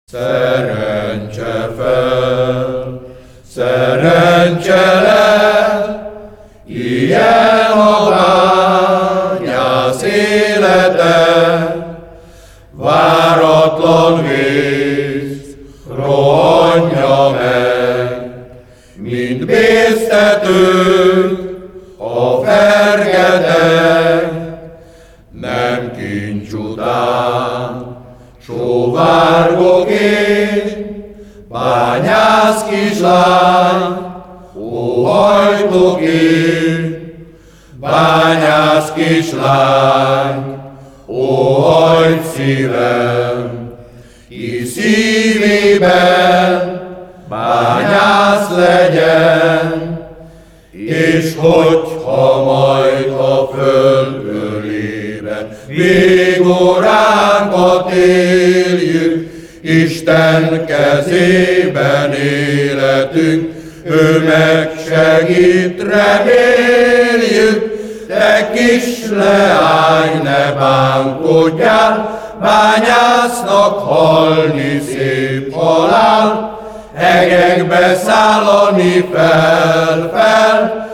Szerencse fel, szerencse le, ilyen a bányász élete, váratlan vész rohanja meg, mint bésztetőt a fergeteg, nem kincs után sóvárgok én, bányász kislány, óhajtok én, bányász kislány, óhajt szívem, ki szívében bányász legyen, és hogyha majd a föld ölében végóránkat éljük, Isten kezében életünk, ő megsegít, reméljük. Te kis leány, ne bánkodjál, bányásznak halni szép halál, hegekbe szállani fel,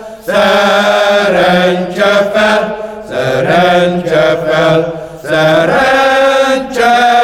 szerencse fel, szerencse fel, szerencse